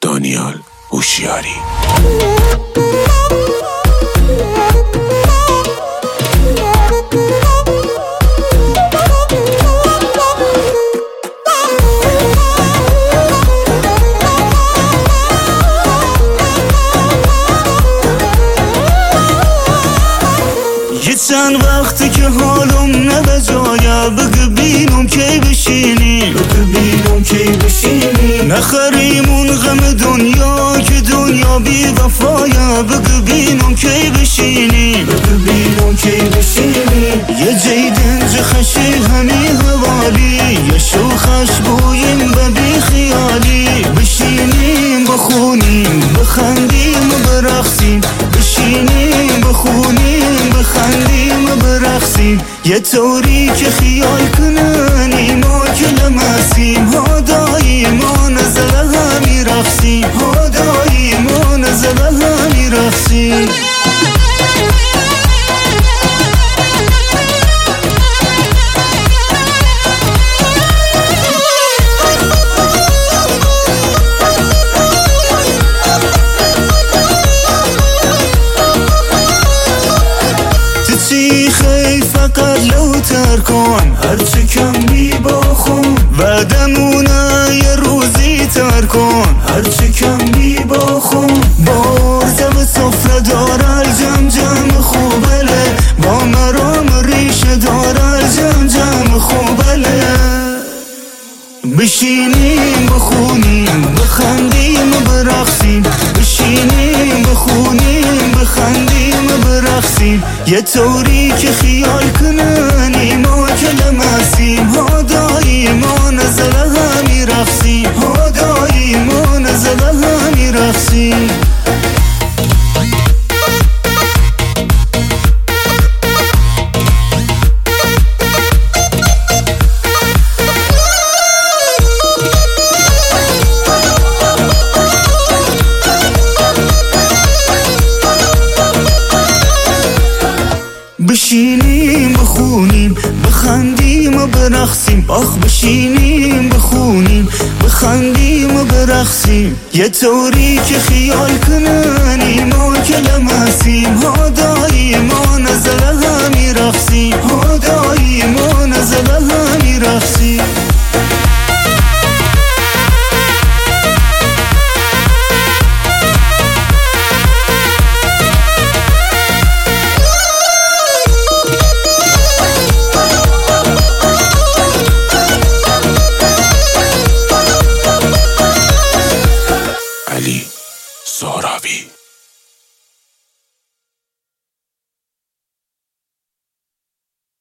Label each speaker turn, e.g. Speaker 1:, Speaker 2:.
Speaker 1: دانیال هوشیاری.
Speaker 2: چند وقتی که حالم نه به جایه، بگو بینم کی بشینی، نخریم اون غم دنیا که دنیا بی وفایه، بگو بینم کی بشینی، یه جیدنج خشی همی حوالی، یه شوخش بویم و بی خیالی، بشینیم بخونیم بخندیم برقصیم، بشینیم بخونیم بخندیم برقصیم، یه طوری که خیال کننیم ما که لمسیم، هادایی ما نزله همی رقصیم، هادایی ما نزله همی رقصیم. خیلی فقط لوتر کن، هرچه کم بی باخون بعدمونه یه روزی تر کن، هرچه کم بی باخون بارزم صفره داره جم جم خوبله، با مرام ریشه داره جم جم خوبله، بشینیم بخونیم بخندیم برقصیم، بشینیم بخونیم بخندیم برقصیم، یه طوری که خیال کننیم ما که لمسیم، هادایی ما نزله همی رقصیم، هادایی ما نزله همی رقصیم. بشینیم بخونیم بخندیم و برقصیم، آخ بشینیم بخونیم بخندیم و برقصیم، یه طوری که خیال کننیم ما که لمسیم، هادایی ما نزله همی رقصیم، هادایی ما نزله همی رقصیم.
Speaker 1: علی زهرابی.